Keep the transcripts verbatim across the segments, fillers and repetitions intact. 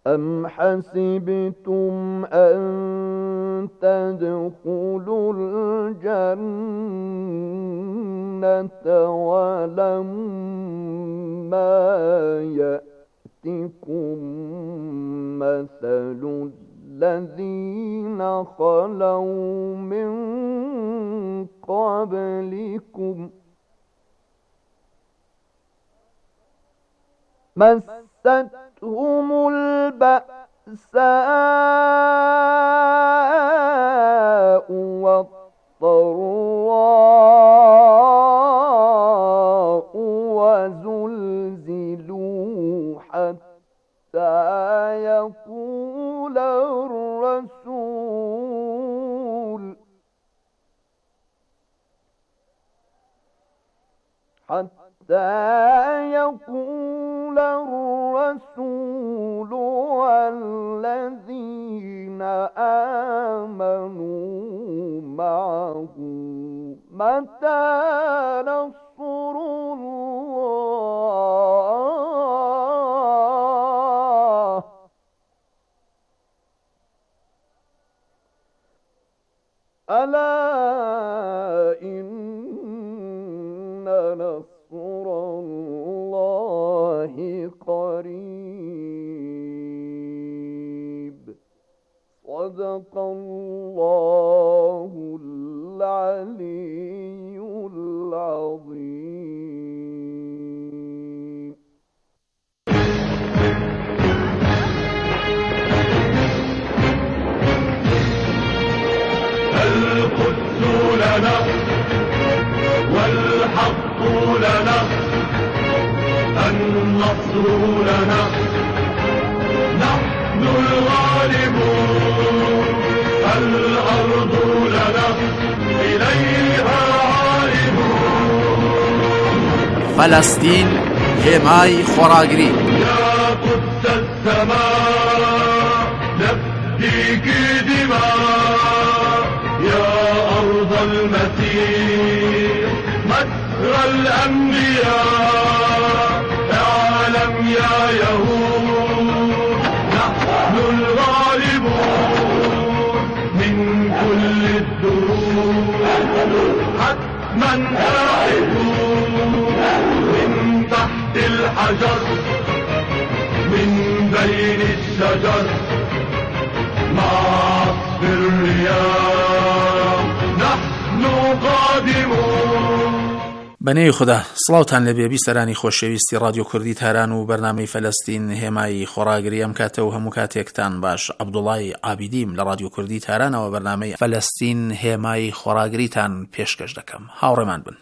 أم حسبتم أن تدخلوا الجنة ولما يأتكم مثل الذين خلوا من قبلكم مستهم البأساء والضراء وزلزلوا حتى يقول الرسول حتى يقول الرسول والذين آمنوا معه متى نصر الله ألا إن نصر الله قريب صدق الله العلي العظيم. القدس لنا والحق لنا النصر لنا نحن الغالبون الأرض لنا إليها عالمون. فلسطين هێمای خۆراگری. يا قدس السماء نفديك دماء يا أرض المسيح مجرى الأنبياء اعلم يا يهود نحن الغالبون من كل الدروب حتما آئبون من تحت الحجر من بين الشجر مع عصف الرياح نحن قادمون. بەنێوی خوددا سڵاوتان لەبێ بیسەرانی خۆشەویستی رادیۆ کوردی تاران و بەرنامەی فەلەستین هێمای خۆراگری ئەم کاتە و هەموو کاتێکتان باش. عەبدوڵای عابیدیم لە رادیۆ کوردی تارانەوە بەرنامەی فەلەستین هێمای خۆراگریتان پێشکەش دەکەم. هاوڕێمان بن.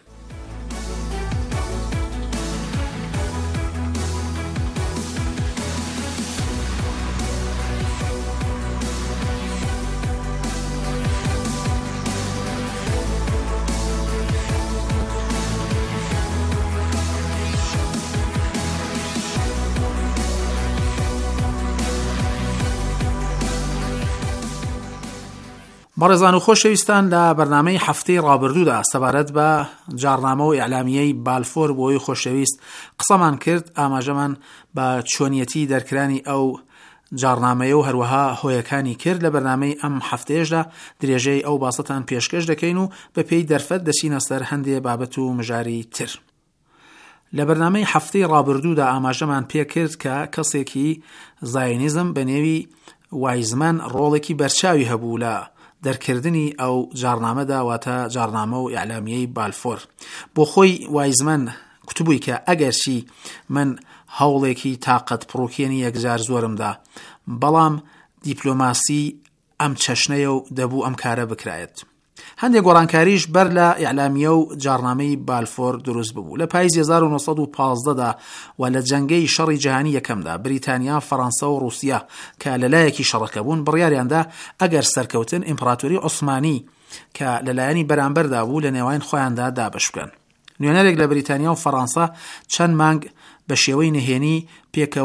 بەڕێزان و خۆشەویستان لە بەرنامەی هەفتەی ڕابردوودا سەبارەت بە جارنامە و ئیعلامیەی بالفۆر بۆی خۆشەویست قسەمان کرد، ئاماژەمان بە چۆنیەتی دەرکرانی ئەو جارنامەیە و هەروەها هۆیەکانی کرد. لە بەرنامەی ئەم هەفتەیەشدا درێژەی ئەو باسەتان پێشکەش دەکەین و بە پێی دەرفەت دەچینە سەر هەندێک بابەت و مژاری تر. لە بەرنامەی هەفتەی ڕابردوودا ئاماژەمان پێ کرد کە کەسێکی زایۆنیزم بە نێوی وایزمان ڕۆڵێکی بەرچاوی هەبوو لە دەرکردنی ئەو جارنامەدا، واتە جارنامە و ئیعلامیەی بالفۆر. بۆ خۆی وایزمان کتبووی کە ئەگەرچی من هەوڵێکی تاقەت پڕۆکێنی یەکجار زۆرمدا، بەڵام دیپلۆماسی ئەم چەشنەیە و دەبوو ئەم کارە بکرایەت. هەندێک گۆڕانکاریش بەر لە ئیعلامیە و جارنامەی بالفۆر دروست ببوو. لە پاییزی هەزار و نۆسەد و پانزدەدا و لە جەنگەی شەڕی جیهانی یەکەمدا بریتانیا، فەڕەنسا و رووسیا کە لەلایەکی شەڕەکە بوون بڕیاریاندا ئەگەر سەرکەوتن ئیمپراتۆری عوسمانی کە لەلایەنی بەرامبەردا بوو لە نێوان خۆیاندا دابەش بکەن. نوێنەرێک لە بریتانیا و فەڕەنسا چەند مانگ بە شێوەی نهێنی پێکەوە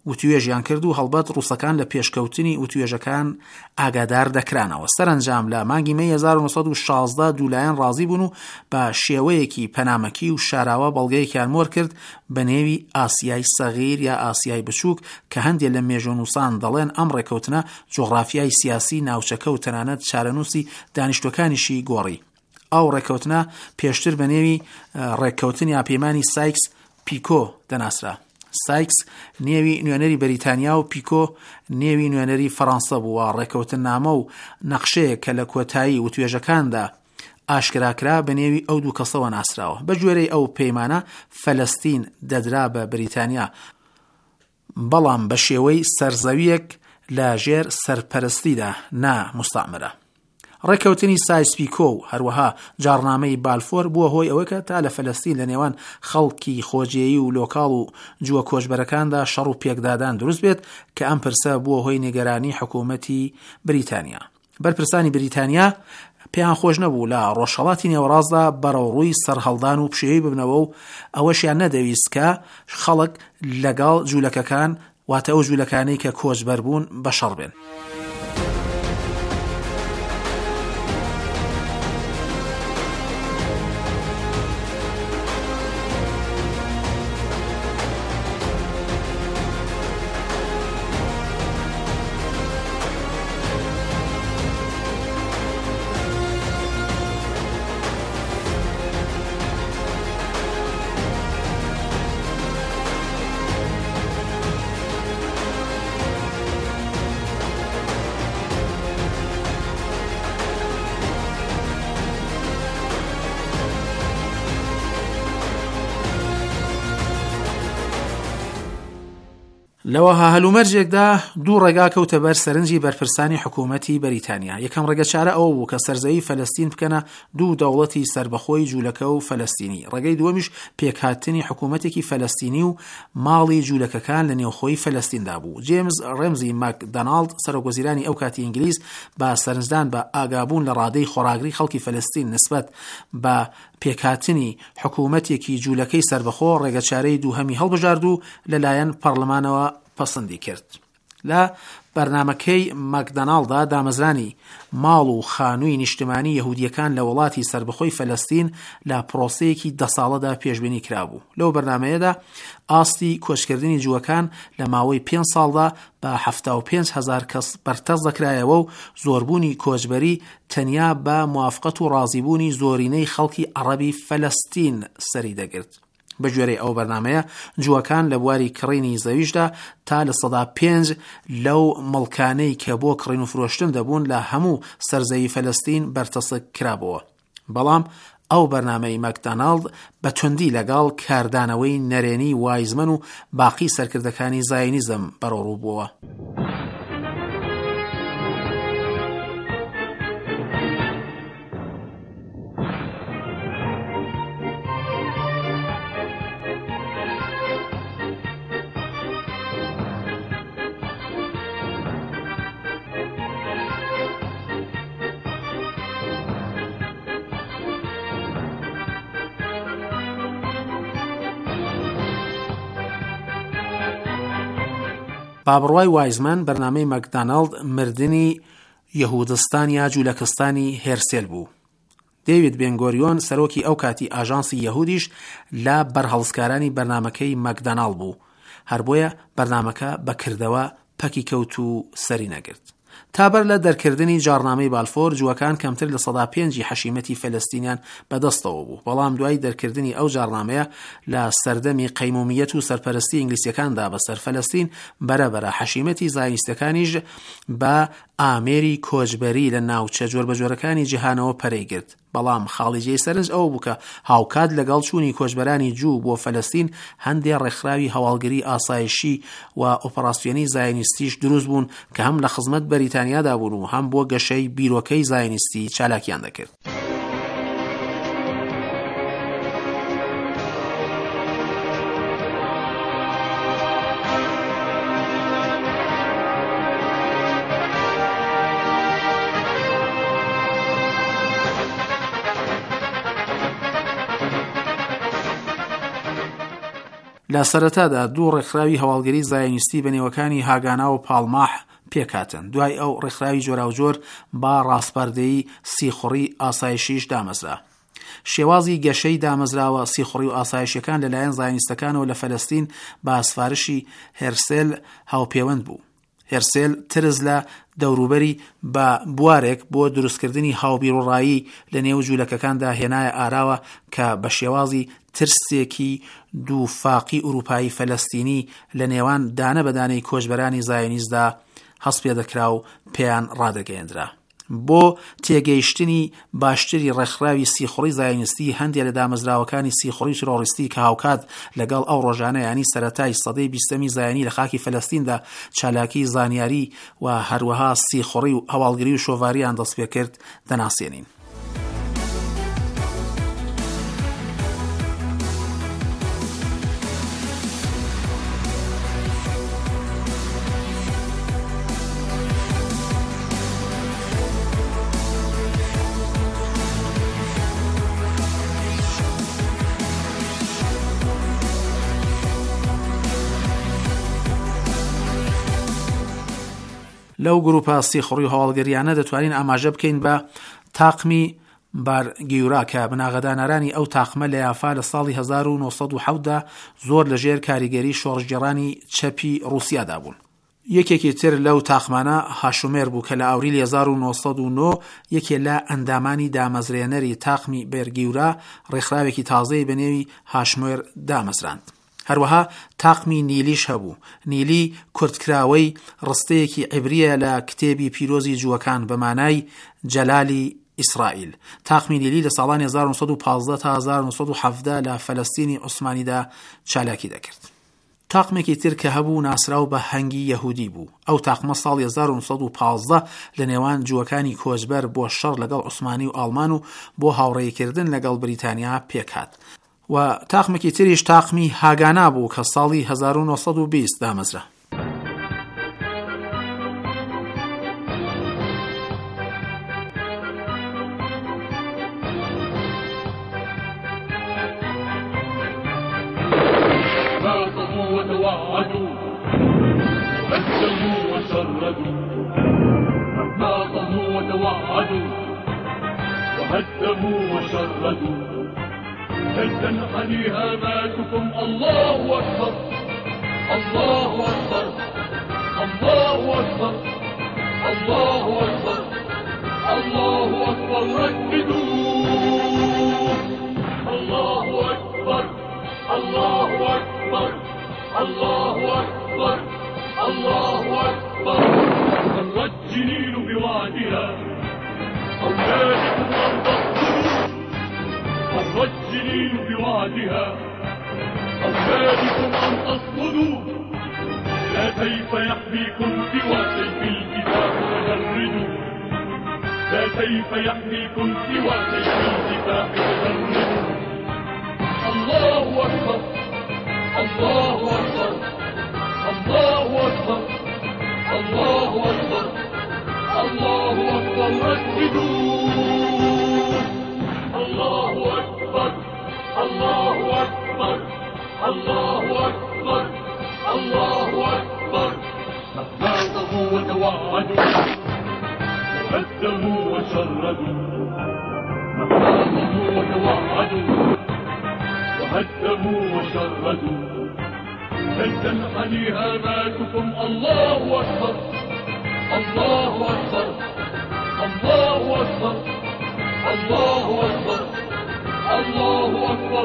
وتوێژیان کرد و هەڵبەت ڕووسەکان لە پێشکەوتنی وتوێژەکان ئاگادار دەکرانەوە. سەرنجام لە مانگی مەی هەزار و نۆ سەد و شازدە دوولایەن ڕازی بوون و بە شێوەیەکی پەنامەکی و شاراوە بەڵگەیەکیان مۆر کرد بە نێوی ئاسیای سەغیر یا ئاسیای بچووک کە هەندێک لە مێژوونووسان دەڵێن ئەم ڕێکەوتنە جۆغرافیای سیاسی ناوچەکە و تەنانەت چارەنووسی دانیشتوەکانیشی گۆڕی. ئەو ڕێکەوتنە پێشتر بە نێوی ڕێککەوتنی پەیمانی سایکس پیکۆ دەناسرا. سایکس نێوی نوێنەری بەریتانیا و پیکۆ نێوی نوێنەری فەڕەنسا بووە. ڕێکەوتن نامە و نەخشەیە کە لە کۆتایی وتوێژەکاندا ئاشکراکرا بە نێوی ئەو دوو کەسەوە ناسراوە. بە گوێرەی ئەو پەیمانە فەلەستین دەدرا بە بریتانیا، بەڵام بە شێوەی سەرزەویەک لە ژێر سەرپەرستیدا نا مستعمرە. ڕێکەوتنی سایس-پیکۆ و هەروەها جارنامەی بالفۆر بووە هۆی ئەوە کە تا لە فەلەستین لە نێوان خەڵکی خۆجێیی و لۆکاڵ و جووە کۆچبەرەکاندا شەڕ و پێکدادان دروست بێت کە ئەم پرسە بووە هۆی نیگەرانی حکوومەتی بریتانیا. بەرپرسانی بریتانیا پێیان خۆش نەبوو لە ڕۆژهەڵاتی نێوەڕاستدا بەڕەوڕووی سەرهەڵدان و پشێوی ببنەوە و ئەوەشیان نەدەویست کە خەڵک لەگەڵ جوولەکەکان واتە ئەو جوولەکانەی کە کۆچبەر بوون بەشەڕ بێن. لەوە هەلومەرجێکدا دوو ڕێگا کەوتە بەر سەرنجی بەرپرسانی حکوومەتی بەریتانیا. یەکەم ڕێگە چارە ئەوە بوو کە سەرزەوی فەلەستین بکەنە دوو دەوڵەتی سربەخۆی جوولەکە و فەلەستینی. ڕێگەی دووەمیش پێکهاتنی حکوومەتێکی فەلەستینی و ماڵی جوولەکەکان لە نێوخۆی فەلەستیندا بوو. جێمز ڕێمزی ماکدۆنالد سەرۆکوەزیرانی ئەو کاتی ئینگلیز با سەرنجدان بە ئاگابوون لە ڕادەی خۆراگری خەڵکی فەلەستین نسبەت بە پێکهاتنی حکوومەتێکی جوولەکەی سربەخۆ ڕێگەچارەی دووهەمی هەڵبژارد و لەلایەن پەرلەمانەوە پەسەندی کرد. لە بەرنامەکەی ماکدۆنالدا دامەزرانی ماڵ و خانووی نیشتمانی یەهودیەکان لە وڵاتی سربەخۆی فەلەستین لە پرۆسەیەکی دە ساڵەدا پێشبینی کرابوو. لەو بەرنامەیەدا ئاستی کۆچکردنی جووەکان لە ماوەی پێنج ساڵدا بە هەفتاد و پێنج هەزار کەس بەرتەس دەکرایەوە و زۆربوونی کۆچبەری تەنیا بە موافقەت و ڕازیبوونی زۆرینەی خەڵکی عەرەبی فەلەستین سەری دەگرت. بە گوێرەی ئەو بەرنامەیە جووەکان لە بواری کڕینی زەویشدا تا لە سەدا پێنج لەو مڵکانەی کە بۆ کڕین و فرۆشتن دەبوون لە هەموو سەرزەوی فەلەستین بەرتەسک کرابەوە. بەڵام ئەو بەرنامەی ماکدۆنالد بە توندی لەگەڵ کاردانەوەی نەرێنی وایزمن و باقی سەرکردەکانی زایۆنیزم بەڕۆڕوو بووە. بابڕوای وایزمان بەرنامەی ماکدۆنالد مردنی یەهودستان یا جوولەکستانی هێرسێل بوو. دەیڤید بێنگۆریۆن سەرۆکی ئەو کاتی ئاژانسی یەهودیش لە بەرهەڵسکارانی بەرنامەکەی ماکدۆنالد بوو. هەر بۆیە بەرنامەکە بەکردەوە پەکی کەوت و سەری نەگرت. تابەر لە دەرکردنی جارنامەی بالفۆر جووەکان کەمتر لە سەدا پێنجی حەشیمەتی فەلەستینیان بەدەستەوە بوو. بەڵام دوای دەرکردنی ئەو جارنامەیە لە سەردەمی قەیمومیەت و سەرپەرستی ئینگلیسیەکاندا بەسەر فەلەستین بەرەبەرە حەشیمەتی زایۆنیستەکانیش بە ئامێری کۆچبەری لە ناوچە جۆربەجۆرەکانی جیهانەوە پەرەی گرت. بەڵام خاڵیجەی سەرنج ئەوە بوو کە هاوکات لەگەڵ چوونی کۆچبەرانی جوو بۆ فەلەستین هەندێک ڕێکخراوی هەواڵگری ئاسایشی و ئۆپەراسیۆنی زایۆنیستیش دروست بوون کە هەم لە خزمەت بەریتانیادا بوون و هەم بۆ گەشەی بیرۆکەی زایۆنیستی چالاکیان دەکرد. لە سەرەتادا دوو ڕێکخراوی هەواڵگەری زایۆنیستی بەنێوەکانی هاگانا و پاڵماح پێکاتن. دوای ئەو ڕێکخراوی جۆراوجۆر با ڕاستپەردەیی سیخوڕی ئاسایشیش دامەزرا. شێوازی گەشەی دامەزراوە سیخوڕی و ئاسایشەکان لەلایەن زایۆنیستەکانەوە لە فەلەستین بە سفارشی هێرسێل هاوپەیوەند بوو. هێرسێل ترس لە دەوروبەری بە بوارێک بۆ دروستکردنی هاوبیرڕایی لە نێو جوولەکەکاندا هێنایە ئاراوە کە بە شێوازی ترسێکی دووفاقی ئوروپایی فەلەستینی لە نێوان دانە بەدانەی کۆچبەرانی زایۆنیستدا هەست پێ دەکرا و پێیان ڕادەگەیەندرا. بۆ تێگەیشتنی باشتری ڕێکخراوی سیخوڕی زایۆنیستی هەندێک لە دامەزراوەکانی سیخوڕی ترۆریستی کە هاوکات لەگەڵ ئەو ڕۆژانە ینی سەرەتای سەدەی بیستەمی زایانی لە خاکی فەلەستیندا چالاکی زانیاری و هەروەها سیخوڕی و هەواڵگری و شۆڤاریان دەست پێ کرد دەناسێنین. لەو گروپە سیخوڕی و هەواڵگەریانە دەتوانین ئاماژە بکەین بە تاقمی بارگیورا کە بناغەدانەرانی ئەو تاقمە لە یافا لە ساڵی هەزار و نۆسەد و حەوتدا زۆر لەژێر کاریگەری شۆڕژگێڕانی چەپی ڕووسیادا بوون. یەکێکی تر لەو تاقمانە هاشومێر بوو کە لە ئاوریل هەزار و نۆسەد و نۆ یەکێ لە ئەندامانی دامەزرێنەری تاقمی بێرگیورا ڕێکخراوێکی تازەی بەنێوی هاشمێر دامەزراند. هەروەها تاقمی نیلیش هەبوو. نیلی کورتکراوەی ڕستەیەکی عیبریە لە کتێبی پیرۆزی جووەکان بە مانای جەلالی ئیسرائیل. تاقمی نیلی لە ساڵانی هەزار و نۆسەد و پانزدە تا هەزار و نۆسەد و حەڤدە لە فەلەستینی عوسمانیدا چالاکی دەکرد. تاقمێکی تر کە هەبوو ناسراو بە هەنگی یەهودی بوو. ئەو تاقمە ساڵی هەزار و نۆسەد و پانزدە لە نێوان جووەکانی کۆچبەر بۆ شەڕ لەگەڵ عوسمانی و ئاڵمان و بۆ هاوڕێیکردن لەگەڵ بریتانیا پێکهات. و تاقمێکی تریش تاقمی هاگانا بوو کە ساڵی هەزار و نۆسەد و بیست دامەزرا. لن تنحني هاماتكم. الله أكبر الله أكبر الله أكبر الله أكبر الله أكبر رددوا. الله أكبر الله أكبر الله أكبر الله أكبر. مرت جنين بوعدها أولادكم أن تقتلوا. مرت جنين بوعدها أولادكم أن تصمدوا. لا سيف يحميكم سوى سيف الكتاب فجردوا. لا سيف يحميكم سوى سيف الكتاب فجردوا. الله أكبر الله أكبر الله أكبر الله أكبر الله أكبر رددوا. الله أكبر الله أكبر الله أكبر الله أكبر. مهما طغوا وتوعدوا وقدموا وشردوا. مهما طغوا وتوعدوا وهدموا وشردوا. لن تنحني هاماتكم. الله أكبر الله أكبر الله أكبر الله أكبر الله أكبر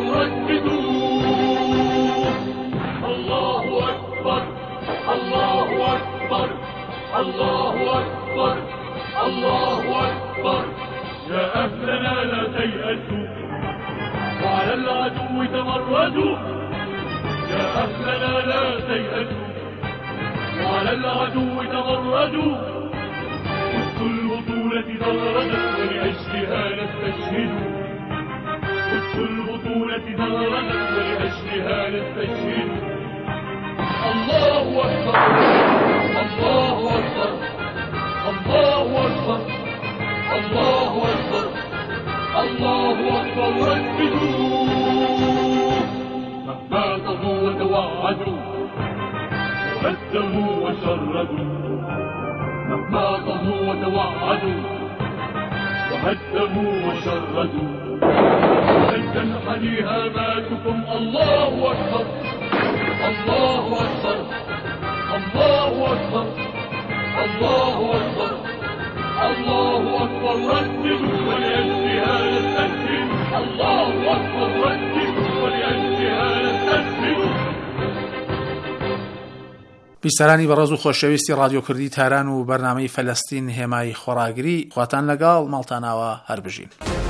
رددوا. الله أكبر الله أكبر الله أكبر الله أكبر. يا أهلنا لا تيأسوا وعلى العدو تمردوا. يا أهلنا لا تيأسوا وعلى العدو تمردوا. قدس البطولة دردت ولأجلها نستشهدوا. قدس البطولة دردت ولأجلها نستشهدوا. الله أكبر الله أكبر الله أكبر الله أكبر الله أكبر رددوا. مهما طغوا وتوعدوا وقدموا وشردوا، مهما طموا وتوعدوا وهدموا وشردوا، لن تنحني هاماتكم. الله أكبر الله أكبر الله أكبر الله أكبر الله أكبر. رددوا ولأجلها نستسلم. الله أكبر رددوا ولأجلها نستسلم. بیسەرانی بەڕێز و خۆشەویستی ڕادیۆ کوردی تاران و بەرنامەی فەلەستین هێمای خۆراگری، خواتان لەگەڵ ماڵتاناوە هەر بژین.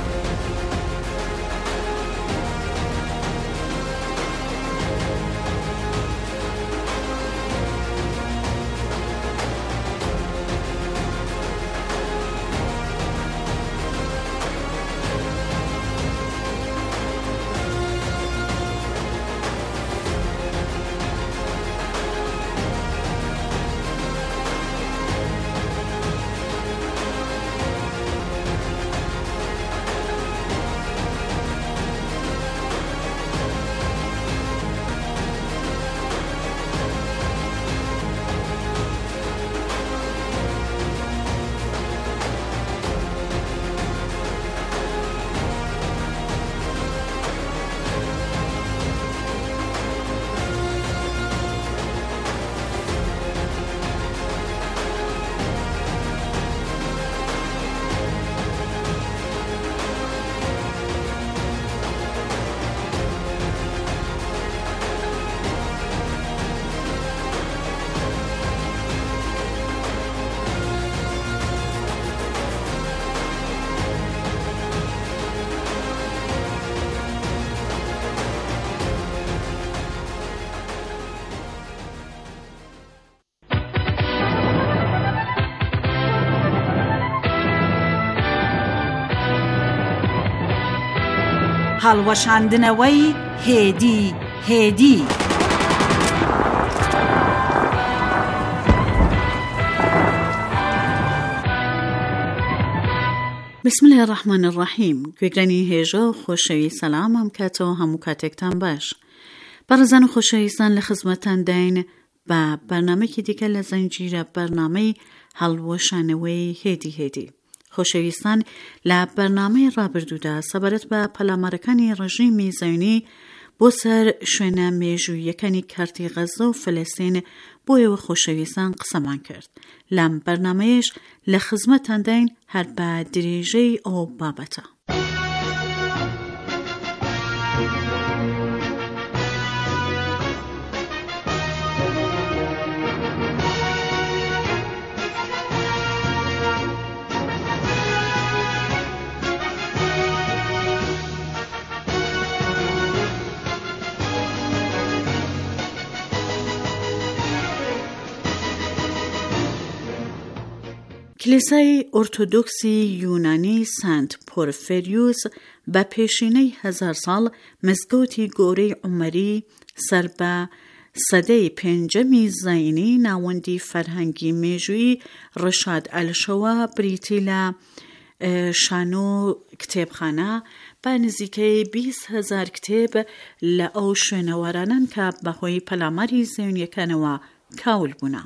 هەڵوەشاندنەوەی هێدی هێدی. بسم الله الرحمن الرحیم. گوێگرانی هێژە و خۆشەوی سەلامم کاتەوە هەموو کاتێکتان باش. بەڕێزان و خۆشەویستان لە خزمەتان داین بە بەرنامەیەکی دیکە لە زەنجیرە بەرنامەی هەڵوەشانەوەی هێدی هێدی. خۆشەویستان، لە بەرنامەی ڕابردوودا سەبارەت بە پەلامارەکانی ڕژیمی زەوینی بۆ سەر شوێنە مێژوویەکانی کارتی غەزە و فەلەستین بۆیەوە خۆشەویستان قسەمان کرد. لەم بەرنامەیەش لە خزمەتان داین هەر بە درێژەی ئەو بابەتە. کلیسای ئۆرتۆدۆکسی یونانی سانت پۆرفێریوس بە پێشینەی هەزار ساڵ مزگەوتی گۆرەی عومەری سەر بە سەدەی پێنجەمی زاینی ناوەندی فەرهەنگی مێژووی ڕەشاد ئەلشەوە بریتی لە شانۆ کتێبخانە بە نزیکەی بیست هەزار کتێب لە ئەو شوێنەوارانن کە بەهۆی پەلاماری زەوینیەکانەوە کاول بوونە.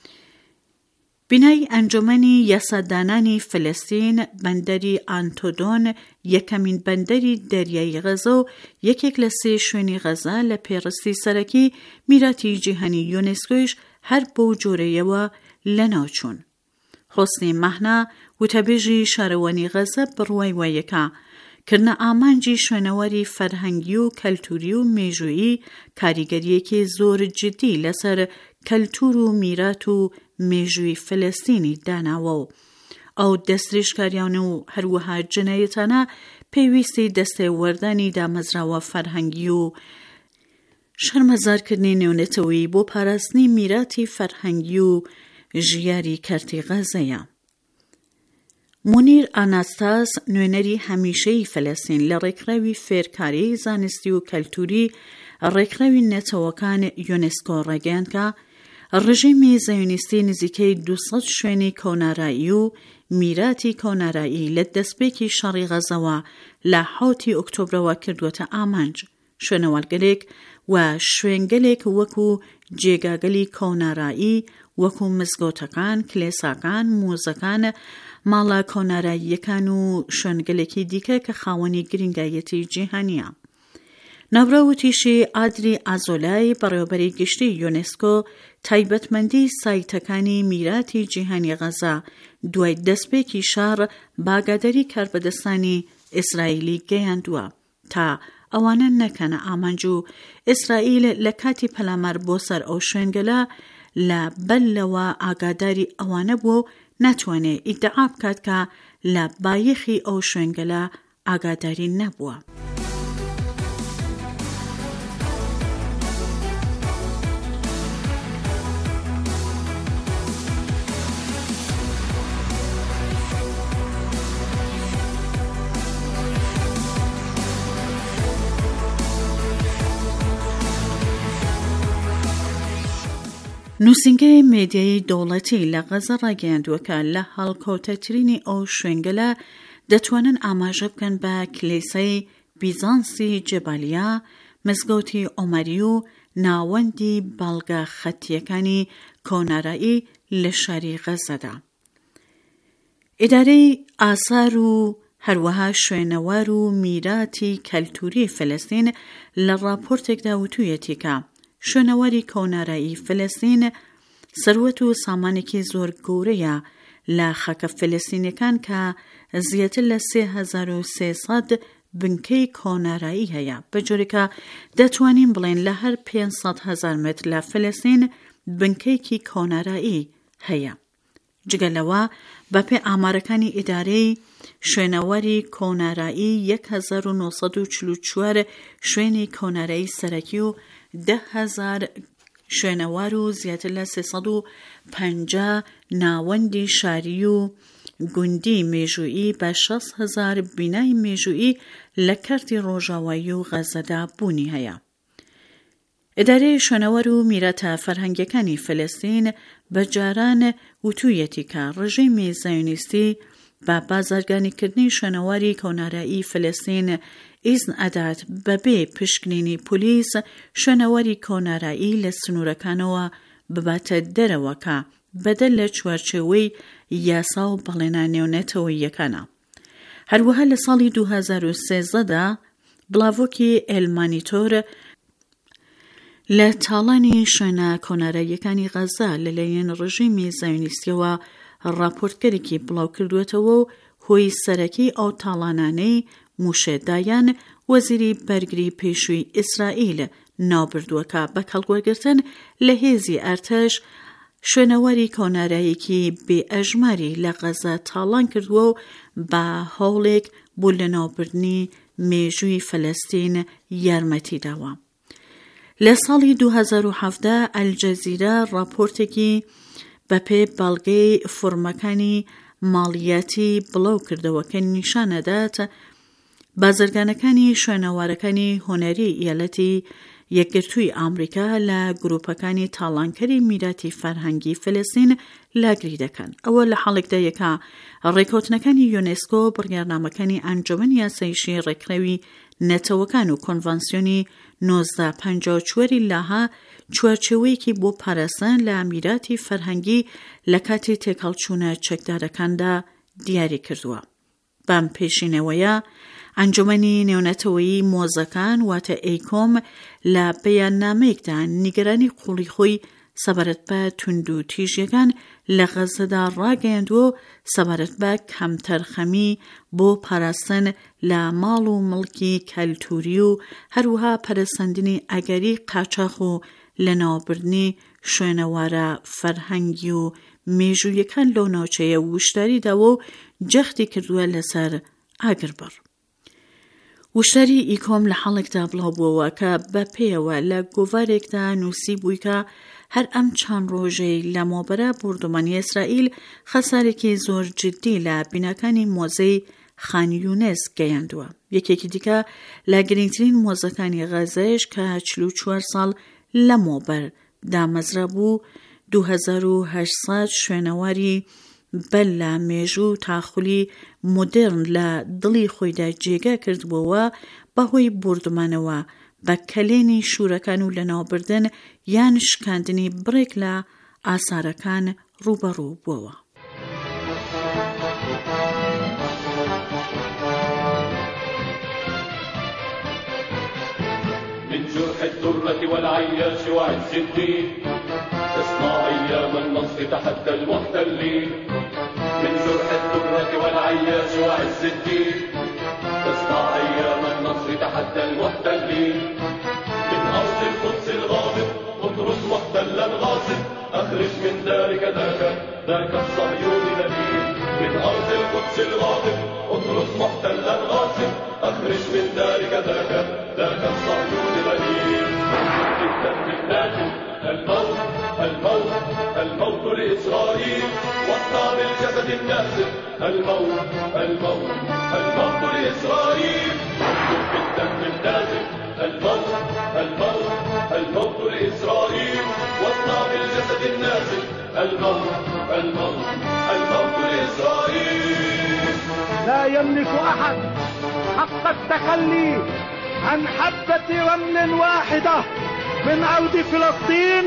بینای ئەنجومەنی یاسادانانی فلەستین بەندەری ئانتۆدۆن یەکەمین بەندەری دەریایی غەزە و یەکێک لە سێ شوێنی غەزە لە پێڕستی سەرەکی میراتی جیهانی یونسکۆیش هەر بۆ جۆرەیەوە لەناوچوون. حوسنی مەهنا وتەبێژی شارەوەنی غەزە بڕوای وایەکە کردنە ئامانجی شوێنەوەری فەرهەنگی و کەلتوری و مێژوویی کاریگەریەکی زۆر جدی لەسەر کەلتور و میرات و مێژووی فلەستینی داناوە و ئەو دەستێشکاریان و هەروەها جنایەتانە پێویستی دەستێوەردانی دامەزراوە فەرهەنگی و شەرمەزارکردنی نێونەتەوەی بۆ پاراستنی میراتی فەرهەنگی و ژیاری کەرتی غەزەیە. مونیر ئاناستاس نوێنەری هەمیشەی فەلەستین لە ڕێکخراوی فێرکاری زانستی و کەلتوری ڕێکخراوی نەتەوەکان یونسکۆ ڕێگەیاندکە ڕژیمی زەیۆنیستی نزیکەی دووسەد شوێنی کۆنارایی و میراتی کۆنارایی لە دەستپێکی شەڕی غەزەوە لە حوتی ئۆکتۆبرەوە کردووەتە ئامانج. شوێنەوەرگەرێک و شوێنگەلێک وەکو جێگاگەلی کۆنارایی وەکو مزگەوتەکان، کلێساکان، موزەکان، ماڵە کۆناراییەکان و شوێنگەلێکی دیکە کە خاوەنی گرنگایەتی جیهانیە. ناوراوتیشی ئادری ئازۆلای بەڕێوەبەری گشتی یونسکۆ تایبەتمەندی سایتەکانی میراتی جیهانی غەزا دوای دەستپێکی شار باگاداری کاربەدەستانی ئیسرائیلی گەیاندووە تا ئەوانە نەکەنە ئامانج و ئیسرائیل لە کاتی پەلامار بۆ سەر ئەو شوێنگەلە لە بەلەوە ئاگاداری ئەوانە بوو و ناتوانێ ئیدعا بکات کە لە بایەخی ئەو شوێنگەلە ئاگاداری نەبووە. نووسینگەی مێدیای دەوڵەتی لە غەزە ڕاگەیاندووە کە لە هەڵکەوتەترینی ئەو شوێنگەلە دەتوانن ئاماژە بکەن بە کلێسای بیزانسی جەبالیا، مزگەوتی ئۆمەری و ناوەندی باڵگە خەتیەکانی کۆنارایی لە شاری غەزەدا. ئیدارەی ئاسار و هەروەها شوێنەوار و میراتی کەلتوری فەلەستین لە ڕاپۆرتێکدا وتوویەتی کە شوێنەواری کۆنارایی فەلەستین سەروەت و سامانێکی زۆر گەورەیە لە خەکە فەلەستینیەکان کە زیاتر لە سێ هەزار و سێسەد بنکەی کۆنارایی هەیە، بەجۆرێکە دەتوانین بڵێن لە هەر پێنج هەزار متر لە فەلەستین بنکەیەکی کۆنارایی هەیە. جگەلەوە بەپێ ئامارەکانی ئیدارەی شوێنەواری کۆنارایی یەک هەزار و نۆ سەد و چل و چوار شوێنی کۆنارایی سەرەکی و ده هەزار شوێنەوار و زیاتر لە سێ سەد و پەنجا ناوەندی شاری و گوندی مێژوویی بە شەست هەزار بینای مێژوویی لە کەرتی ڕۆژاوایی و غەزەدا بوونی هەیە. ئیدارەی شوێنەوار و میراتە فەرهەنگیەکانی فەلەستین بەجاران وتوویەتی کە ڕژیمی زایۆنیستی بە بازرگانیکردنی شوێنەواری کۆنارایی فەلەستین ئیزن ئەدات بەبێ پشکنینی پۆلیس شوێنەواری کۆنارایی لە سنوورەکانەوە بباتە دەرەوە کە بەدەل لە چوارچێوەی یاسا و بەڵێنە نێونەتەوەییەکانە. هەروەها لە ساڵی دوو هەزار و سێزدەدا بڵاوۆکی ئێلمانیتۆر لە تاڵانی شوێنە کۆناراییەکانی غەزا لەلایەن ڕژیمی زایۆنیستیەوە ڕاپۆرتکەرێکی بڵاو کردوێتەوە و هۆی سەرەکی ئەو تاڵانانەی موشێ دایان وەزیری بەرگری پێشووی ئیسرائیل ناوبردووەکە بە کەڵگوەرگرتن لە هێزی ئەرتەش شوێنەواری کۆناراییەکی بێ ئەژماری لە غەزە تاڵان کردووە و بە هەوڵێک بۆ لەناوبردنی مێژووی فەلەستین یارمەتی داوە. لە ساڵی دوو هەزار و هەڤدە ئەلجەزیرە ڕاپۆرتێکی بەپێ بەڵگەی فۆرمەکانی ماڵیاتی بڵاو کردەوە کە نیشانەدات بازرگانەکانی شوێنەوارەکانی هۆنەری ایالەتی یەکگرتووی ئامریکا لە گروپەکانی تاڵانکەری میراتی فەرهەنگی فەلەستین لاگری دەکەن. ئەوە لە حاڵێکدا یەکە ڕێکەوتنەکانی یونسکۆ بڕیارنامەکانی ئەنجومەن یاسایشی ڕێکخراوی نەتەوەکان و کۆنڤانسیۆنی نۆزدە پەنجا و چواری لاها چوارچێوەیەکی بۆ پاراستن لە میراتی فەرهەنگی لە کاتی تێکەڵچوونە چەکدارەکاندا دیاری کردووە. بەم پێشینەوەیە ئەنجومەنی نێونەتەوەیی مۆزەکان واتە ئەیکۆم لە بەیاننامەیەکدا نیگەرانی قوڵی خۆی سەبارەت بە توند و تیژیەکان لە غەزەدا ڕاگەیاندووە و سەبارەت بە کەمتەرخەمی بۆ پاراستن لە ماڵ و مڵکی کەلتوری و هەروەها پەرەسەندنی ئەگەری قاچاق و لەناوبردنی شوێنەوارە فەرهەنگی و مێژوویەکان لەو ناوچەیە وشداریداوە و جەختی کردووە لەسەر ئاگربڕ. وشداری ئیکۆم لە حاڵێکدا بڵاوبووەوە کە بەپێیەوە لە گۆڤارێکدا نووسی بووی کە هەر ئەم چەند ڕۆژەی لە مۆبەرە بوردومانی ئیسرائیل خەسارێکی زۆر جدی لە بیناکانی مۆزەی خان یونس گەیاندووە. یەکێکی دیکە لە گرنگترین مۆزەکانی غەزەش کە چل و چوار ساڵ لە مۆبەر دامەزرا بوو دوو هەزار و هەشت شوێنەواری بەل لە مێژوو تاخولی مۆدێرن لە دڵی خۆیدا جێگا کردبووەوە بەهۆی بوردمانەوە بە کەلێنی شوورەکان و لەناوبردن یان شکاندنی بڕێک لە ئاسارەکان ڕوبەڕوو بووەوە. من جرح الدرة والعياش وعز الدين تصنع أيام النصر تحدى المحتلين. من جرح الدرة والعياش وعز الدين تصنع أيام النصر تحدى المحتلين. من أرض القدس الغاضب اطرد محتلا غاصب أخرج من دارك ذاك ذاك الصهيوني دليل. من أرض القدس الغاضب اطرد محتلا غاصب أخرج من دارك ذاك ذاك الصهيوني دليل. بالدم الناتج الموت الموت الموت لإسرائيل واصنع بالجسد الناسف الموت الموت الموت لإسرائيل. بالدم الناتج الموت الموت الموت لإسرائيل واصنع بالجسد الناسف الموت الموت الموت لإسرائيل. لا يملك أحد حق التخلي عن حبة رمل واحدة من أرض فلسطين،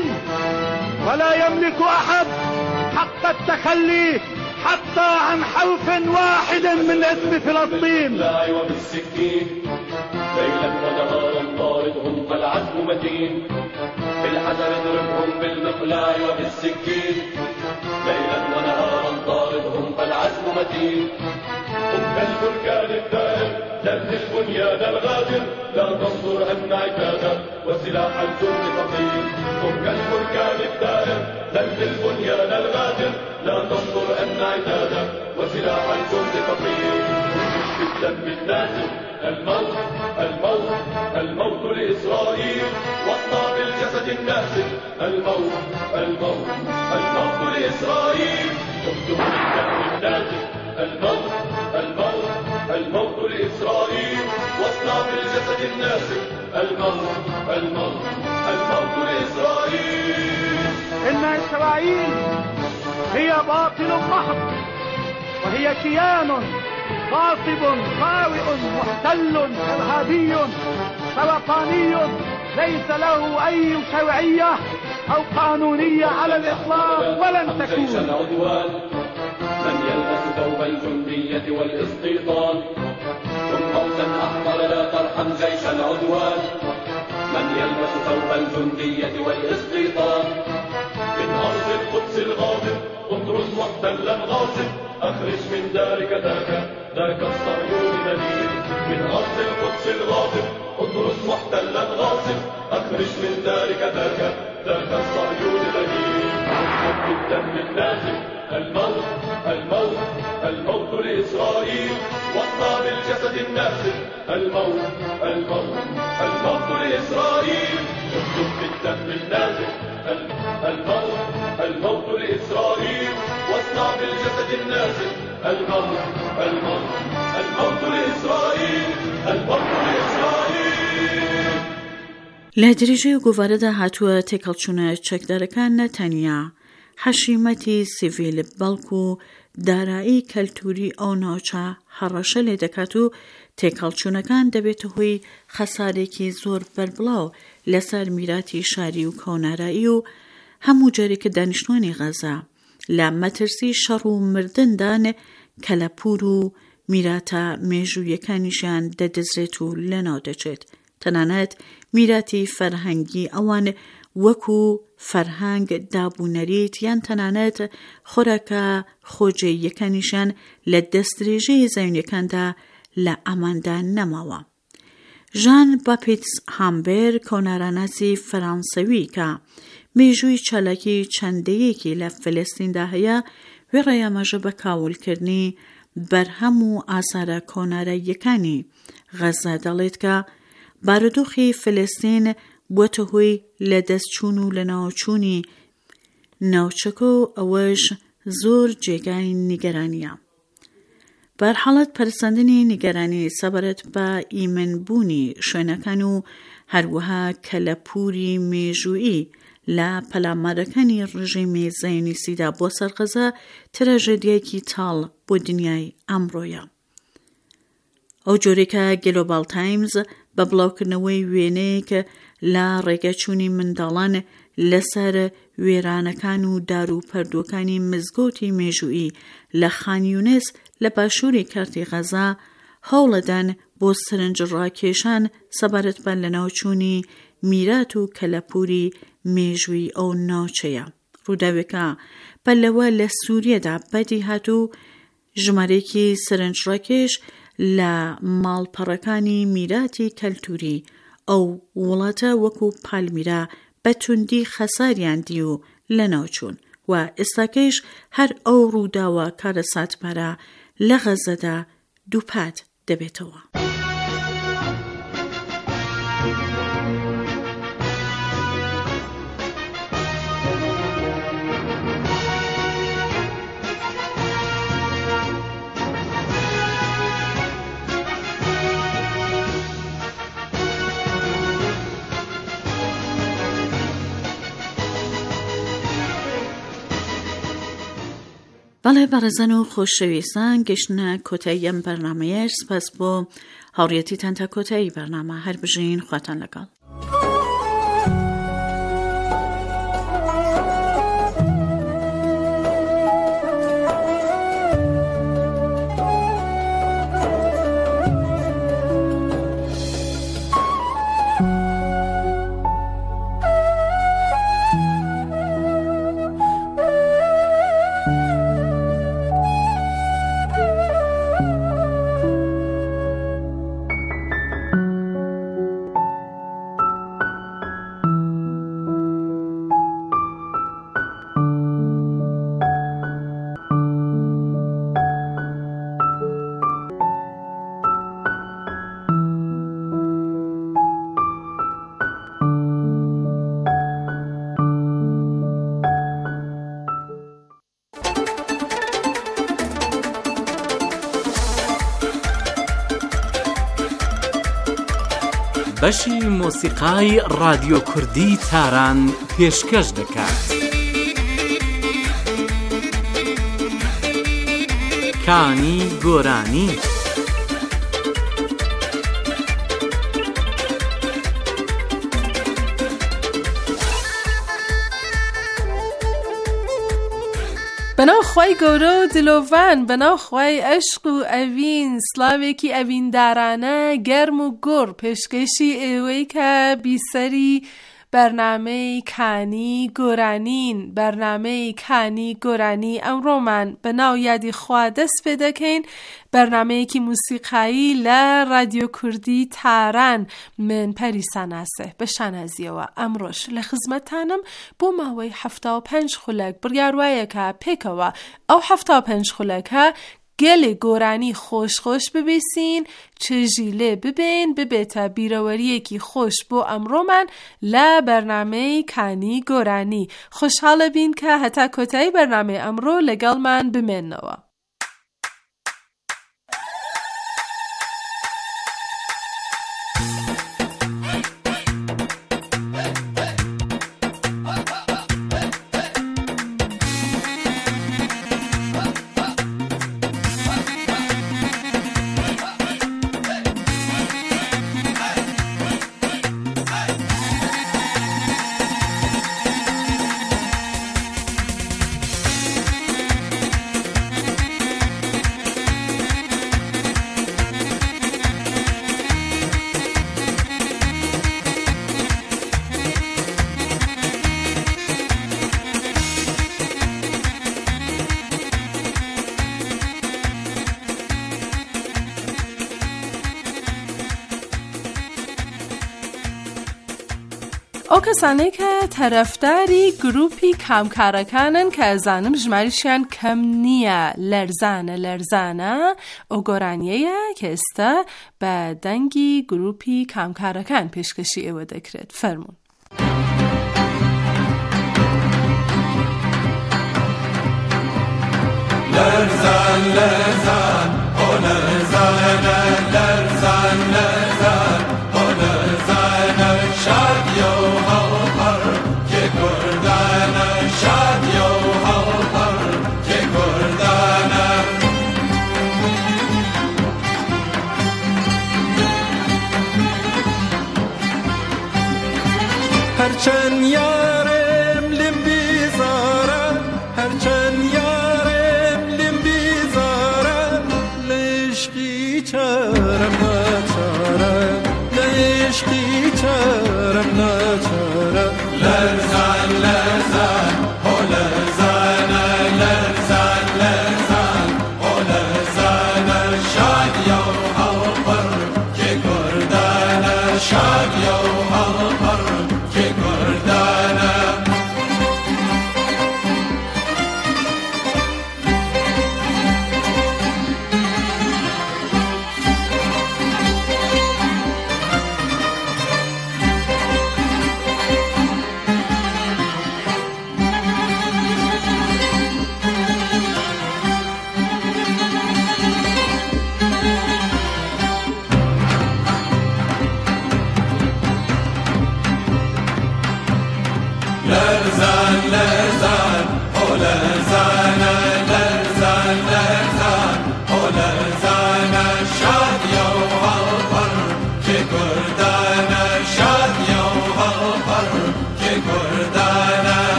ولا يملك أحد حق التخلي حتى عن حرف واحد من اسم فلسطين. لا وبالسكين ليلا ونهارا طاردهم فالعزم متين. بالحجر اضربهم بالمقلاع وبالسكين ليلا ونهارا طاردهم فالعزم متين. هم كالبركان الدائر جل البنيان الغادر لا تنظر أن عتادا وسلاح الجند ثقيل. هم كالبركان الدائر جل البنيان الغادر لا تنظر أن عتادا وسلاح الجند ثقيل. بالدم النازل الموت الموت الموت لإسرائيل واصنع بالجسد الناسف الموت الموت الموت لإسرائيل. اكتب بالدم النازل الموت الموت الموت لإسرائيل واصنع بالجسد الناسف الموت الموت الموت لإسرائيل. إن إسرائيل هي باطل محض، وهي كيان غاصب خاوئ محتل إرهابي سرطاني ليس له أي شرعية أو قانونية على الإطلاق ولن تكون. من يلبس ثوب الجندية والاستيطان ثم موتا أحمر لا ترحم جيش العدوان. من يلبس ثوب الجندية والاستيطان من أرض القدس الغاضب اطرد محتلا غاصب أخرج من دارك ذاك ذاك الصهيوني دليل. من أرض القدس الغاضب اطرد محتلا غاصب أخرج من دارك ذاك ذاك الصهيوني دليل. بالدم النازل الموت الموت الموت لإسرائيل واصنع بالجسد الناسف الموت الموت الموت لإسرائيل. اكتب بالدم النازل الموت الموت لإسرائيل واصنع بالجسد الناسف الموت الموت الموت لإسرائيل الموت لإسرائيل. لە درێژەی و گۆڤارەدا هاتووە تێکەڵچوونە چەکدارەکان نەتەنیا حەشیمەتی سیڤیل بەڵکو و دارایی کەلتوری ئەو ناوچە هەڕەشە لێ دەکات و تێکەڵچوونەکان دەبێتە هۆی خەسارێکی زۆر بەربڵاو لەسەر میراتی شاری و کۆنارایی و هەموو جۆرێکە دانیشتوانی غەزا لە مەترسی شەڕ و مردندان کە لە پور و میراتە مێژوویەکانیشیان دەدەزرێت و لەناو دەچێت. تەنانەت میراتی فەرهەنگی ئەوان وەکو فەرهەنگ دابوونەریت یان تەنانەت خۆراکە خۆجێیەکانیشان لە دەستدرێژەی زەوینەکاندا لە ئەماندا نەماوە. ژان باپتیس هامبێر کۆناراناسی فەرانسەوی کە مێژووی چالاکی چەندەیەکی لە فلەستیندا هەیە وێ ڕێیامەژە بە کاولکردنی بەرهەم و ئاسارە کۆناراییەکانی غەزا دەڵێت کە بارودۆخی فلەستین بووەتە هۆی لە دەستچوون و لە ناوچوونی ناوچەکە و ئەوەش زۆر جێگای نیگەرانیە. بەرحاڵەت پەرسەندنی نیگەرانی سەبارەت بە ئیمنبوونی شوێنەکان و هەروەها کە لە پووری مێژوویی لە پەلامارەکانی ڕژیمی زایۆنیستیدا بۆ سەر غەزا تراژێدیایەکی تاڵ بۆ دنیای ئەمڕۆیە. ئەو جۆرێکە گلۆبال تایمز بە بە بڵاوکردنەوەی وێنەیە کە لە ڕێگەچوونی منداڵان لەسەر وێرانەکان و دار و پەردووەکانی مزگەوتی مێژوویی لە خان یونس لە باشووری کارتی غەزا هەوڵەدان بۆ سرنج ڕاکێشان سەبارەت بە لەناوچوونی میرات و کەلەپوری مێژووی ئەو ناوچەیە. ڕووداوێکە پەلەوە لە سووریەدا بەدی هاتوو ژمارەیەکی سرنج ڕاکێش لە ماڵپەڕەکانی میراتی کەلتوری ئەو وڵاتە وەکو پالمیرا بە توندی خەساریان دی و لەناوچوون و ئێستاکەیش هەر ئەو ڕووداوە کارە ساتمارە لە غەزەدا دووپات دەبێتەوە. بەڵێ بەڕێزان و خۆشەویستان گەشتنە کۆتایی ئەم بەرنامەیەش سپاس بۆ هاوڕێیەتیتان تا کۆتایی بەرنامە هەر بژین خواتان لەگەڵ. بەشی مۆسیقای رادیۆ کوردی تاران پێشکەش دەکات. کانی گۆرانی بەناو خوای گەورە و دلۆڤان، بەناو خوای عشق و ئەڤین، سلااوێکی ئەڤیندارانە گەرم و گۆڕ پێشکەشی ئێوەی کە بیسەری بەرنامەی کانی گۆرانین. بەرنامەی کانی گۆرانی ئەمڕۆمان بەناو یادی خوا دەست پێ دەکەین، بەرنامەیەکی موسیقایی لە رادیۆ کوردی تاران. من پەریسا ناسێ بە شانازیەوە ئەمڕۆژ لە خزمەتانم بۆ ماوەی هەفتا و پێنج خولەک بڕیاروایەکە پێکەوە ئەو هەفتا و پێنج خولەکە گەلێ گۆرانی خۆش خۆش ببیسین، چێژی لێ ببین، ببێتە بیرەوەریەکی خۆش بۆ ئەمڕۆمان لە بەرنامەی کانی گۆرانی. خۆشحاڵە بین کە هەتا کۆتایی بەرنامەی ئەمڕۆ لەگەڵمان بمێننەوە. ئەو کەسانەی کە تەرەفداری گروپی کامکارەکانن کە ئەزانم ژماریشیان کەم نییە، لەرزانە لەرزانە ئەو گۆرانیەیە کە ئێستا بە دەنگی گروپی کامکارەکان پێشکەشی ئێوە دەکرێت. فەرموون. لەرزان لەرزان ئۆ لەرزانە لەرزان لەرزان ئۆ لەرزانە شادیە و هەڵپەڕ کێ کوردانە شادیە و هەڵپەڕ کێ کوردانە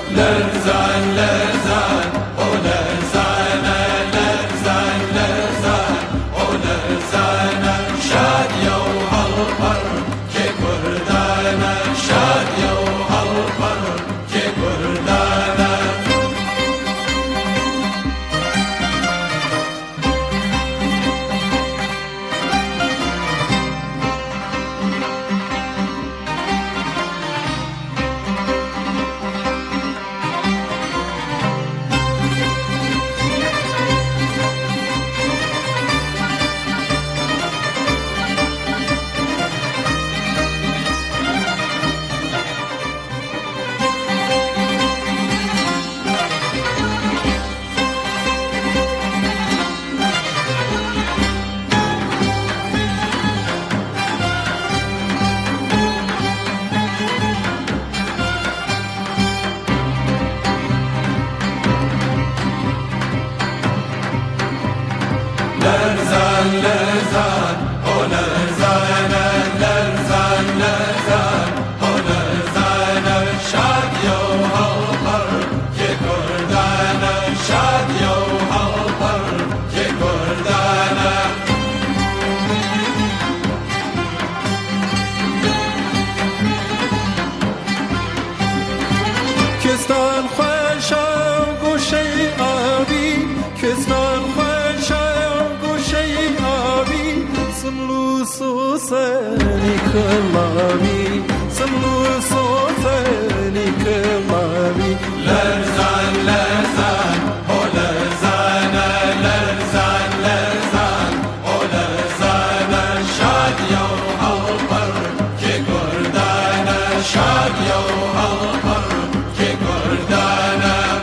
لرزان لرزان او لرزان لرزان لرزان او لرزان شادی و هلپر که کردان شادی و هلپر که کردان لرزان لرزان او لرزان لرزان لرزان او لرزان شادی و هلپر که کردان شادی و هلپر که کردان کستان خوشم گوشه آبی کستان خوشم گوشه آبی سملو سوسنی کلامی سملو سوسنی کلامی لرزان لرزان او لرزان لرزان لرزان او لرزان شادی و هلپر که کردان شادی و هلپر که کردان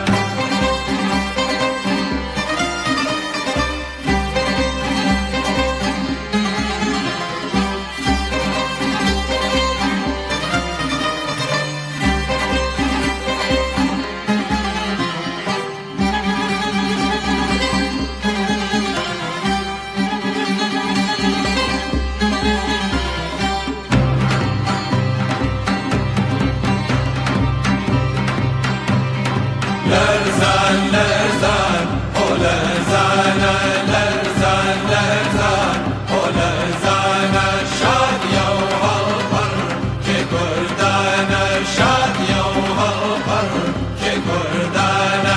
لرزان لرزان او لرزان لرزان لرزان او لرزان شادی و هلپر که کردان شادی و هلپر که کردان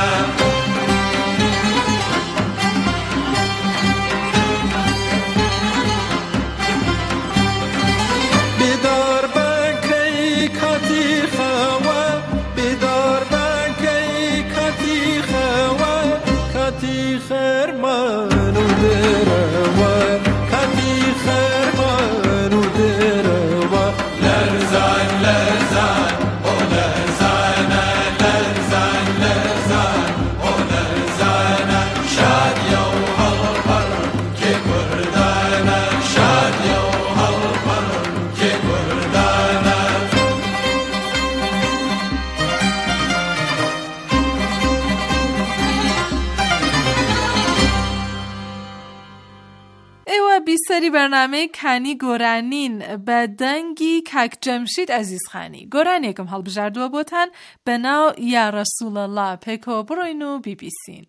بیدار بکی کتی خوا بیدار بکی کتی خوا کتی خرمان و دروا کتی خرمان و دروا لرزان لرزان او لرزان لرزان لرزان او لرزان شادی و هلپر که کردان شادی و هلپر که کردان ئێوە بیسەری بەرنامەی کانی گۆرانین بە دەنگی کاک جەمشید عەزیزخانی. گۆرانێکم هەڵبژاردووە بۆتان بە ناو یا ڕەسوولەڵڵا پێکەوە بڕۆین و بیبیسین.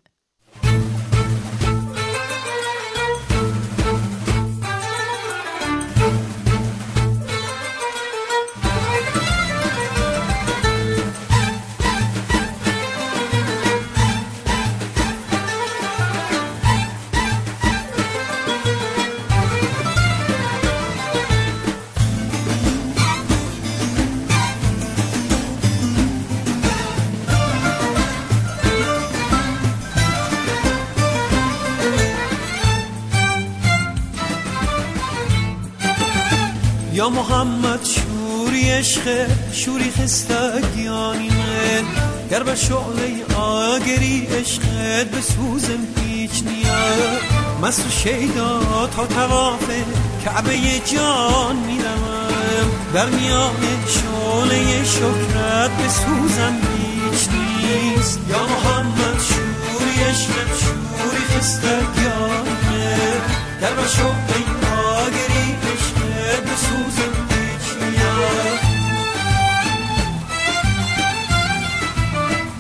یا محمد شوری عشق شوری خستگیانیمت گر به شعله آگری عشقت بسوزم هیچ نیاد مست و شیدا تا طواف کعبه جان میرم در میان شعله شکرت بسوزم هیچ نیست یا محمد شوری عشق شوری خستگیانیمت گر به شعله آگری عشقت بسوزم هیچ نیاد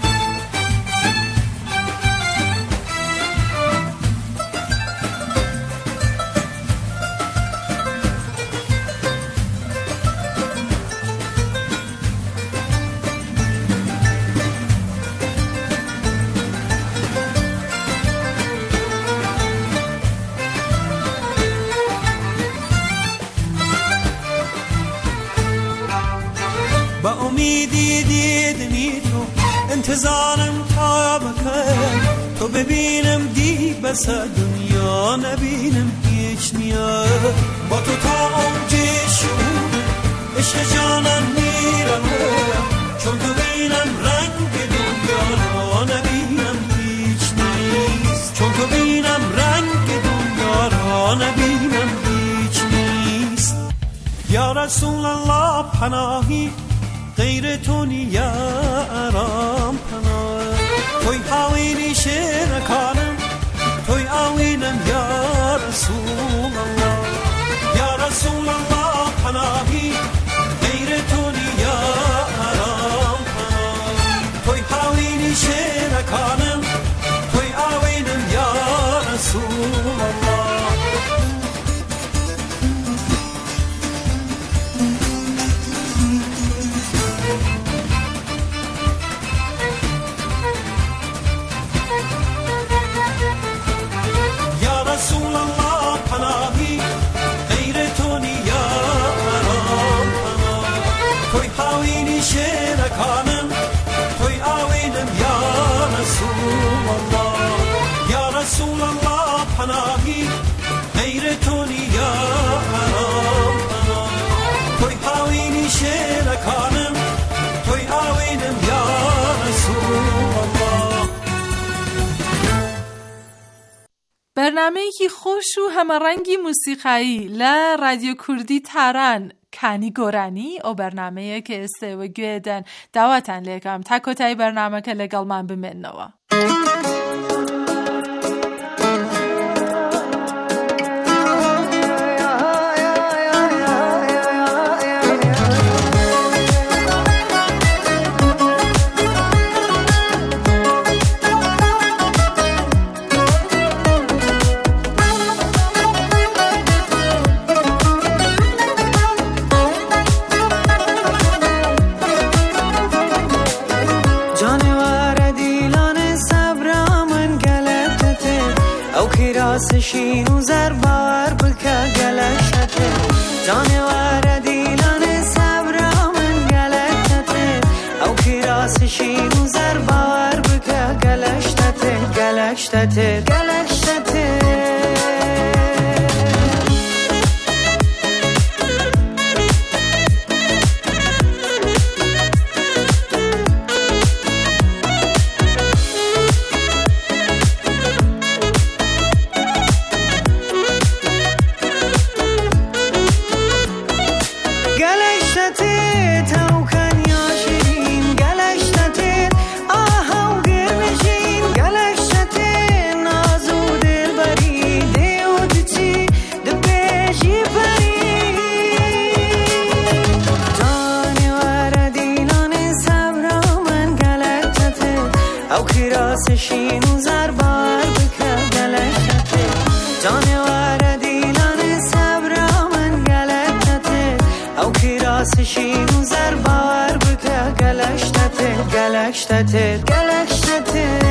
دیدی دیدنی تو انتظارم تا بکن تو ببینم دی بس دنیا نبینم هیچ نیا با تو تا اونجا شد عشق جانم میرم چون تو بینم رنگ دنیا را نبینم هیچ نیست چون تو بینم رنگ دنیا را نبینم هیچ نیست یا رسول الله پناهی غیر تو نیارم پناه توی آوینی شرکانم توی آوینم یا رسول الله یا رسول الله پناهی غیر تو نیارم پناه توی آوینی شرکانم توی آوینم یا رسول الله رسول الله پناهی غیر تو نیارم پناه توی آوینی شرکانم توی آوینم یا رسول الله یا رسول الله پناهی غیر تو نیارم پناه توی آوینی شرکانم توی آوینم یا رسول الله. برنامه‌ای خوش و همرنگی موسیقایی ل رادیو کوردی تاران کانی گۆرانی ئەو بەرنمەیە کە ئێستێوە گوێدەن داواتان لێکم تا کۆتایی بەرنامەکە لەگەڵمان بمێننەوە. شین و زر باور بکه گلشته جانوار دیلان صبر من گلشته او کی راس شین و زر باور بکه گلشته گلشته گلشته شین و زر باور بکه گلشته جانوار دیلان صبر من گلشته او کی راس شین و زر باور بکه گلشته گلشته گلشته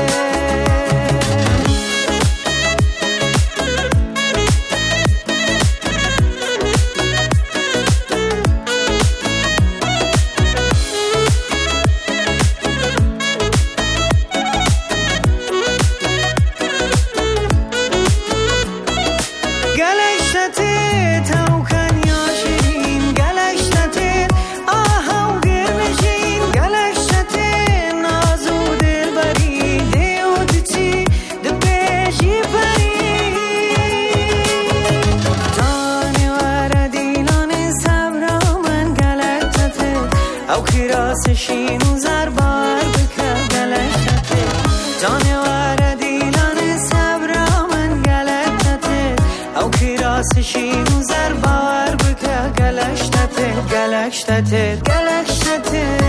شین و زر باور بکه گلشته جانوار دیلان صبر من گلشته او کی راس شین و زر باور بکه گلشته گلشته گلشته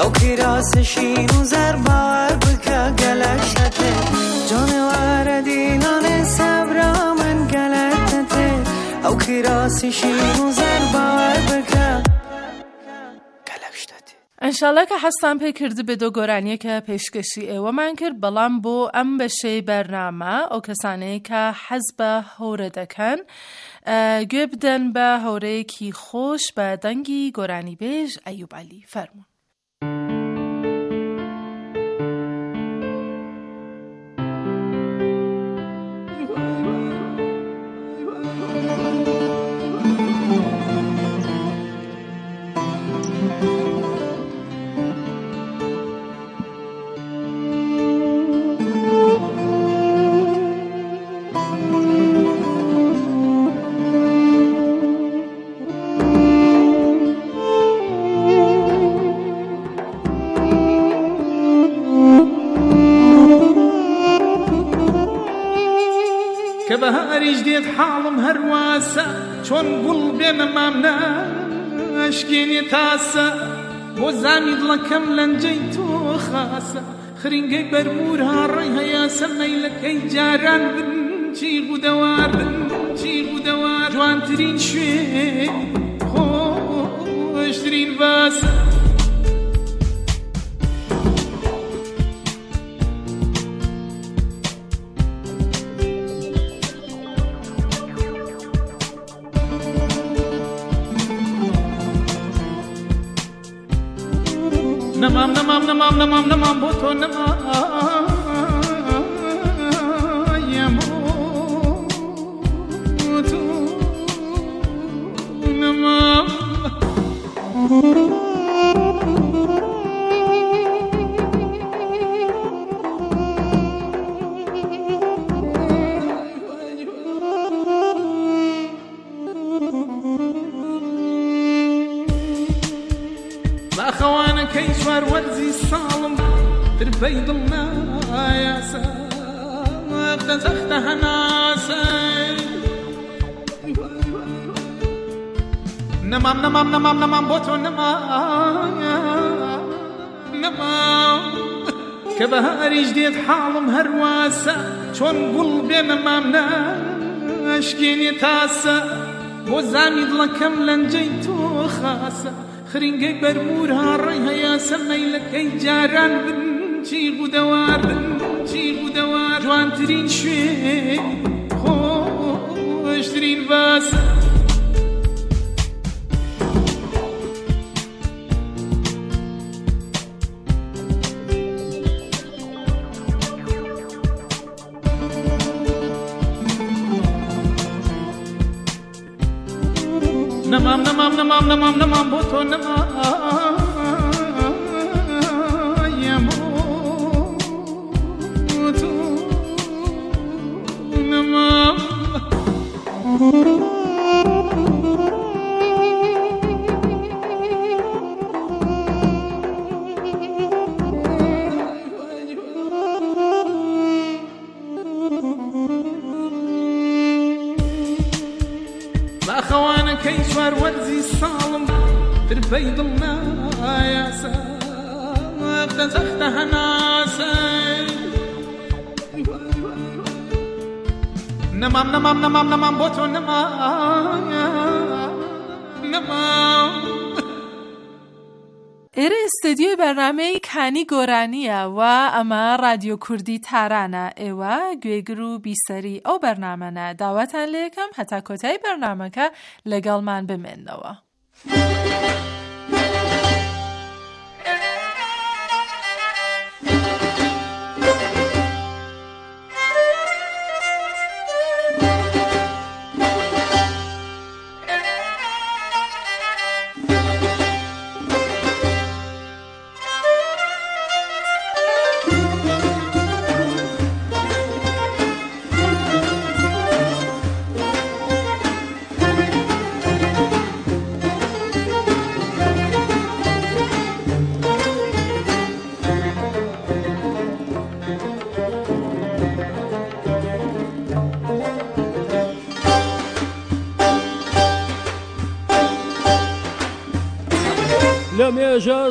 ئەو کراسی شین و زەر باوەڕ بکە گەلەشەتێ جانێوارە دیلانێ سەبرا من گەلەتەتێ ئەو کراسی شین و زەر باوەڕ بکە گەلەشتەتێ. ئەنشاڵە کە حەستان پێ کردی بێ دۆ گۆرانیەکە پێشکەشی ئێوەمان کرد، بەڵام بۆ ئەم بەشەی بەرنامە ئەو کەسانەیە کە حەز بە هەورە دەکەن گوێ بدەن بە هەورەیەکی خۆش بە دەنگی گۆرانی بێژ ئەیوب عەلی. فەرموون. کە بەهاریش دێت حاڵم هەرواسە چۆن گوڵ بێنە مام ناشکێنێ تاسە بۆ زانی دڵەکەم لەنجەی تۆ خاسە خرینگەی بەرمور هاڕێی هەیە سەمەیلەکەی جاران بن چیغ و دەوار بن چیغ و دەوار جوانترین شوێ خۆشترین باسە نەمام نەمام نەمام نەمام نەمام بۆ تۆ نەمایم بۆ تۆ نەمام باخەوانەکەی چوار وەرزی ساڵم تربەی دڵ نایاسە قەزەختە هەناسە نەمام نەمام نەمام نەمام بۆ تۆ نەمام نەمام کە بەهاریش دێت حاڵم هەرواسە چۆن گوڵ بێنە مام ناشکێنێ تاسە بۆ زانی دڵەکەم لەنجەی تۆ خاسە خرینگەی بەرمور هاڕێی هەیە سەمەیلەکەی جاران بن چیغ و دەوار بن چیغ و دەوار جوانترین شوێ خۆشترین باسە نەمام نەمام نەمام نەمام نەمام بۆ تۆ نەمایم بۆ تۆ نەمام باخەوانەکەی چوار وەرزی ساڵم تربەی دڵ نایاسە قەزەختە هەناسە نەمام نەمام نەمام نەمام بۆ تۆ نەمایم نەمام. ئێرە ئستدیۆی بەرنامەی کانی گۆرانیە و ئەمە رادیۆ کوردی تارانە. ئێوە گوێگر و بیسەری ئەو بەرنامەنە داواتان لێ یەکەم هەتا کۆتایی بەرنامەکە لەگەڵمان بمێننەوە.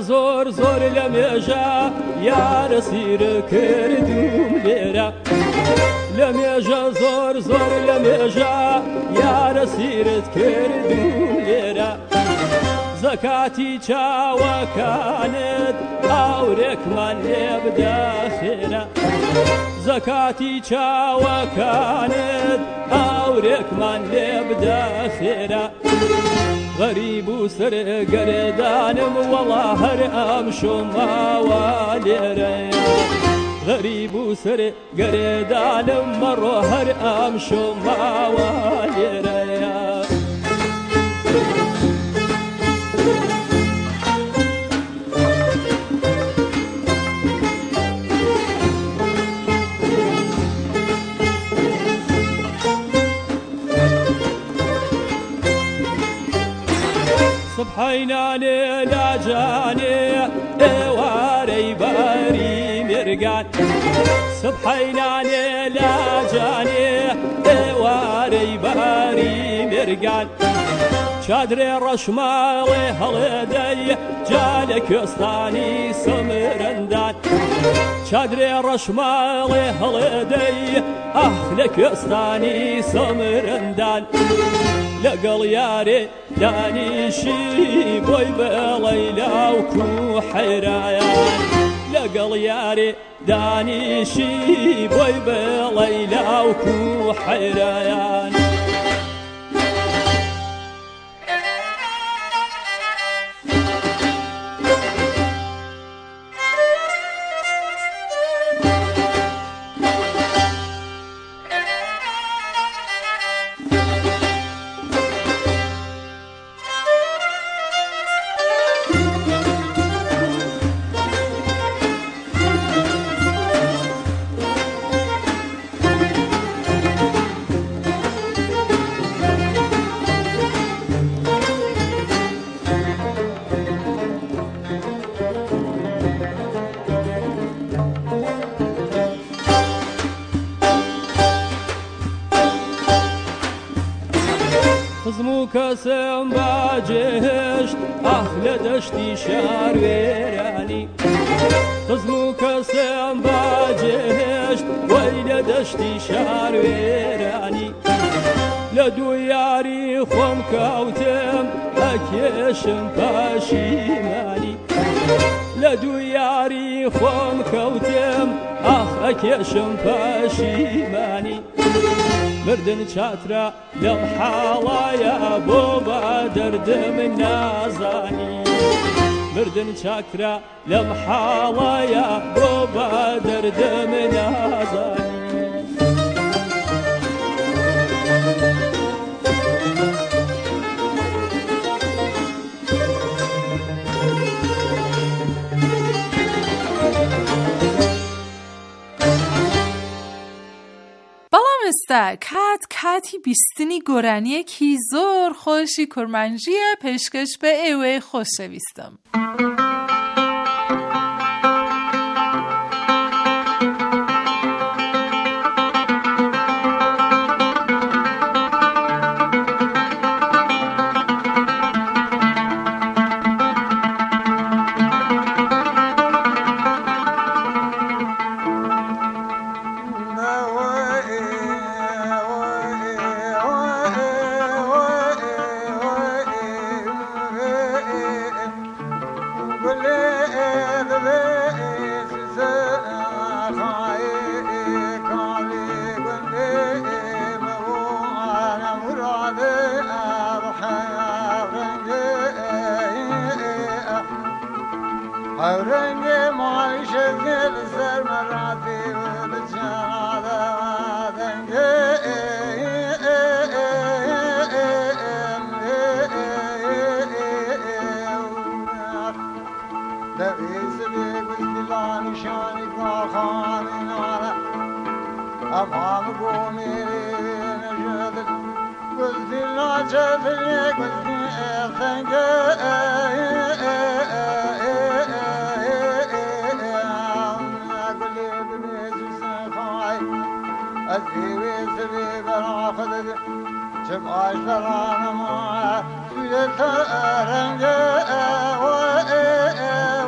زۆر زۆر لە مێژە یارە سیر کردوم لێرە لە مێژە زۆر زۆر لە مێژە یارە سیرت کردوم لێرە زەکاتی چاوەکانت ئاورێکمان لێ بدە خێرە زەکاتی چاوەکانت ئاورێکمان لێ بدە خێرە غەریب و سەرگەردانم وەڵا هەر ئەم شۆماوە لێرەیە غەریب و سەرگەردانم مەڕۆ هەر ئەم شۆماوە لێرەیە سبحینانێ لاجانێ ئێوارەی بەری مێرگان سبحینانێ لاجانێ ئێوارەی بەری مێرگان چادرێ ڕەشماڵێ هەڵێدەی جا لە کوێستانی سەمرەندان چادرێ ڕەشماڵێ هەڵێدەی ئەخ لە کوێستانی سەمرەندان لەگەڵ یارێ دانیشی بۆی بەڵەی لاوکو حەیرایان لەگەڵ یارێ دانیشی بۆی بەڵەی لاوکو حەیرایان خزم و کەسم باجێهێشت ئاخ لە دەشتی شارێرانی خزم و کەسم باجێهێشت وەی لە دەشتی شارێرانی لە دوو یاری خۆم کەوتم ئەکێشم پەشیمانی لە دوو یاری خۆم کەوتم ئاخ ئەکێشم پەشیمانی مردن چاترە لەم حاڵایە بۆ بە دەردم نازانی مردن چاکرە لەم حاڵایە بۆ بە دەردم نازانی ئێستا کات کاتی بیستنی گۆرانیەکی زۆر خۆشی کورمانجیە پێشکەش بە ئێوەی خۆشەویستم. Come on,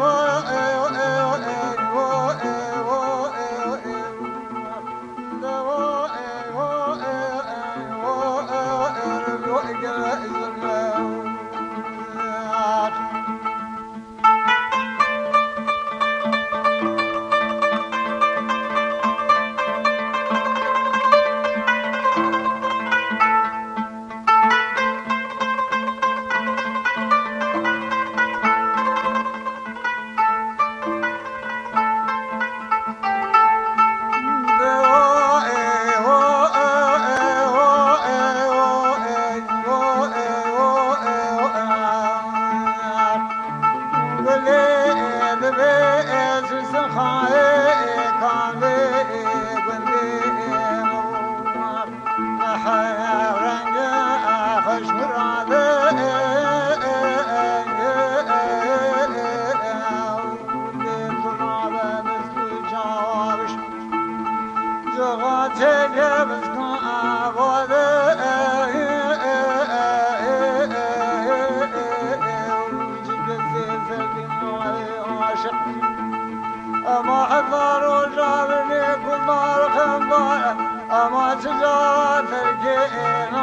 اما حضر و جابني كل دار خنبار اما تجار تركين